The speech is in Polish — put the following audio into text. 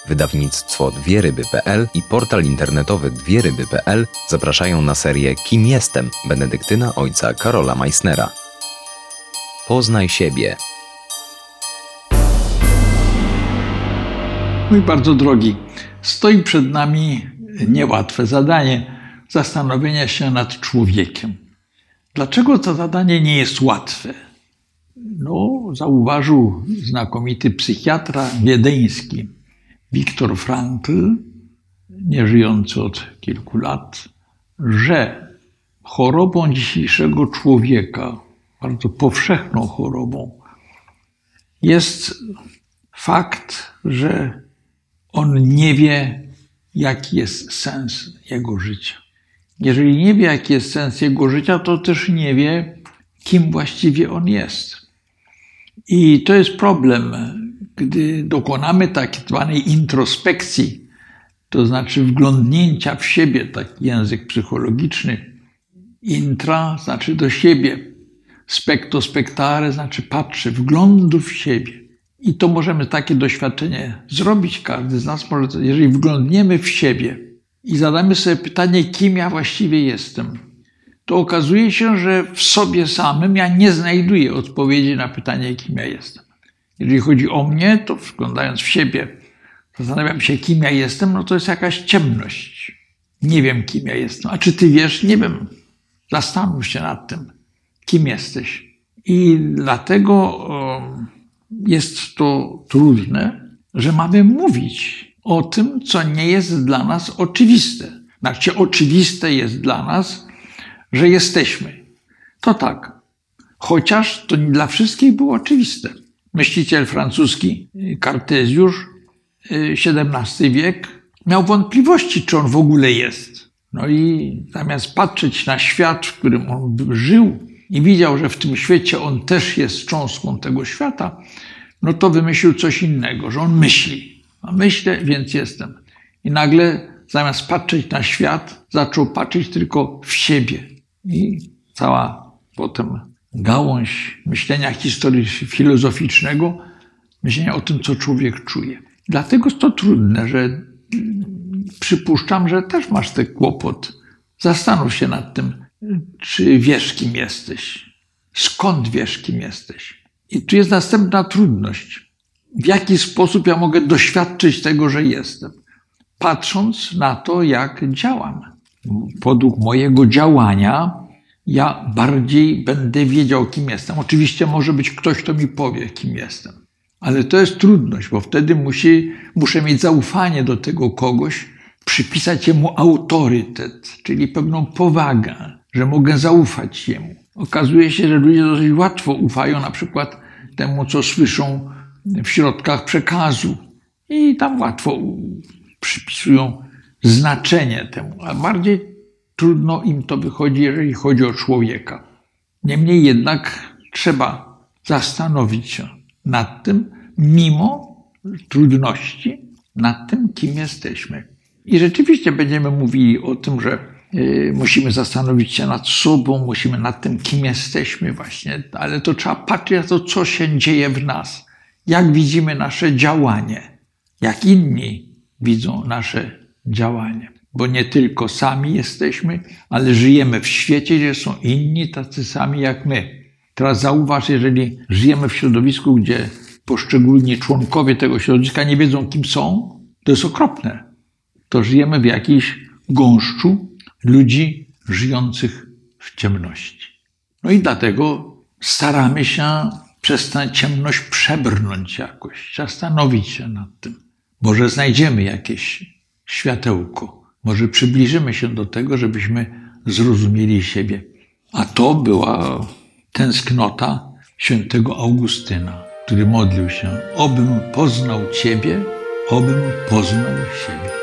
Wydawnictwo dwieryby.pl i portal internetowy dwieryby.pl zapraszają na serię Kim jestem? Benedyktyna ojca Karola Meissnera. Poznaj siebie. Mój bardzo drogi, stoi przed nami niełatwe zadanie zastanowienia się nad człowiekiem. Dlaczego to zadanie nie jest łatwe? Zauważył znakomity psychiatra wiedeński Viktor Frankl, nieżyjący od kilku lat, że chorobą dzisiejszego człowieka, bardzo powszechną chorobą, jest fakt, że on nie wie, jaki jest sens jego życia. Jeżeli nie wie, jaki jest sens jego życia, to też nie wie, kim właściwie on jest. I to jest problem, gdy dokonamy tak zwanej introspekcji, to znaczy wglądnięcia w siebie, taki język psychologiczny. Intra znaczy do siebie, specto spectare znaczy patrzę, wglądu w siebie. I to możemy takie doświadczenie zrobić, każdy z nas może, jeżeli wglądniemy w siebie i zadamy sobie pytanie, kim ja właściwie jestem, to okazuje się, że w sobie samym ja nie znajduję odpowiedzi na pytanie, kim ja jestem. Jeżeli chodzi o mnie, to wglądając w siebie, zastanawiam się, kim ja jestem, to jest jakaś ciemność. Nie wiem, kim ja jestem. A czy ty wiesz? Nie wiem. Zastanów się nad tym, kim jesteś. I dlatego jest to trudne, że mamy mówić o tym, co nie jest dla nas oczywiste. Znaczy, oczywiste jest dla nas, że jesteśmy. To tak. Chociaż to nie dla wszystkich było oczywiste. Myśliciel francuski Kartezjusz, XVII wiek, miał wątpliwości, czy on w ogóle jest. I zamiast patrzeć na świat, w którym on żył i widział, że w tym świecie on też jest cząstką tego świata, to wymyślił coś innego, że on myśli. A myślę, więc jestem. I nagle zamiast patrzeć na świat, zaczął patrzeć tylko w siebie. I cała potem gałąź myślenia filozoficznego, myślenia o tym, co człowiek czuje. Dlatego jest to trudne, że przypuszczam, że też masz ten kłopot. Zastanów się nad tym, czy wiesz, kim jesteś. Skąd wiesz, kim jesteś? I tu jest następna trudność. W jaki sposób ja mogę doświadczyć tego, że jestem? Patrząc na to, jak działam. Według mojego działania ja bardziej będę wiedział, kim jestem. Oczywiście może być ktoś, kto mi powie, kim jestem. Ale to jest trudność, bo wtedy muszę mieć zaufanie do tego kogoś, przypisać jemu autorytet, czyli pewną powagę, że mogę zaufać jemu. Okazuje się, że ludzie dosyć łatwo ufają na przykład temu, co słyszą w środkach przekazu i tam łatwo przypisują znaczenie temu, a bardziej trudno im to wychodzi, jeżeli chodzi o człowieka. Niemniej jednak trzeba zastanowić się nad tym, mimo trudności, nad tym, kim jesteśmy. I rzeczywiście będziemy mówili o tym, że musimy zastanowić się nad sobą, musimy nad tym, kim jesteśmy właśnie, ale to trzeba patrzeć na to, co się dzieje w nas, jak widzimy nasze działanie, jak inni widzą nasze działanie. Bo nie tylko sami jesteśmy, ale żyjemy w świecie, gdzie są inni tacy sami jak my. Teraz zauważ, jeżeli żyjemy w środowisku, gdzie poszczególni członkowie tego środowiska nie wiedzą, kim są, to jest okropne. To żyjemy w jakiejś gąszczu ludzi żyjących w ciemności. I dlatego staramy się przez tę ciemność przebrnąć jakoś, zastanowić się nad tym. Może znajdziemy jakieś światełko, może przybliżymy się do tego, żebyśmy zrozumieli siebie. A to była tęsknota świętego Augustyna, który modlił się, obym poznał Ciebie, obym poznał siebie.